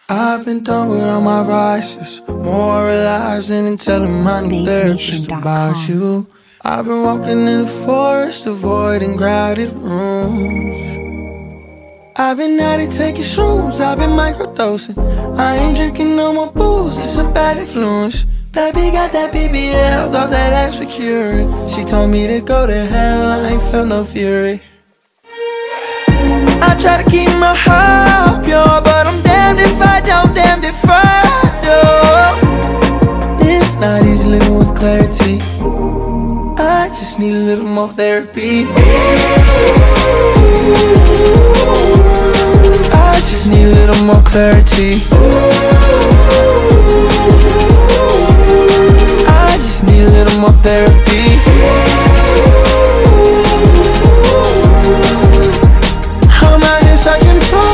I've been done with all my vices, moralizing and telling my new therapist about you. I've been walking in the forest, avoiding crowded rooms. I've been at it taking shrooms, I've been microdosing. I ain't drinking no more booze, it's a bad influence. Baby got that BBL, thought that ass for curing. She told me to go to hell, I ain't felt no fury. I try to keep my heart pure, but I'm damned if I don't, damned if I do. It's not easy living with clarity, I just need a little more therapy. I just need a little more clarity. I just need a little more therapy. I'm out here searching for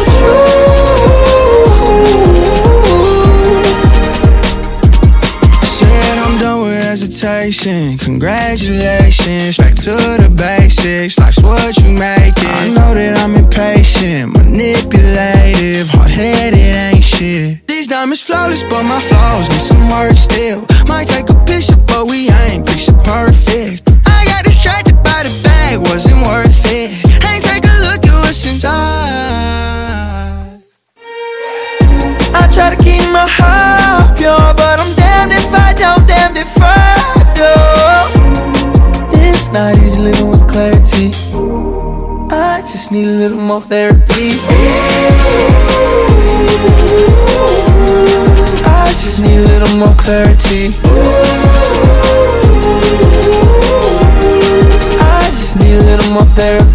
truth. Said I'm done with hesitation. Congratulations, back to the basics. Life's what you make it. I know that I'm impatient, manipulative, hard-headed, ain't shit. These diamonds flawless, but my flaws need some work still. Might take a picture, but we ain't picture perfect. I got distracted by the bag, wasn't worth it. Ain't take a look at what's inside. I try to keep my heart pure, but I'm damned if I don't, damned if I do. It's not easy living with clarity, I just need a little more therapy. I just need a little more clarity. I just need a little more therapy.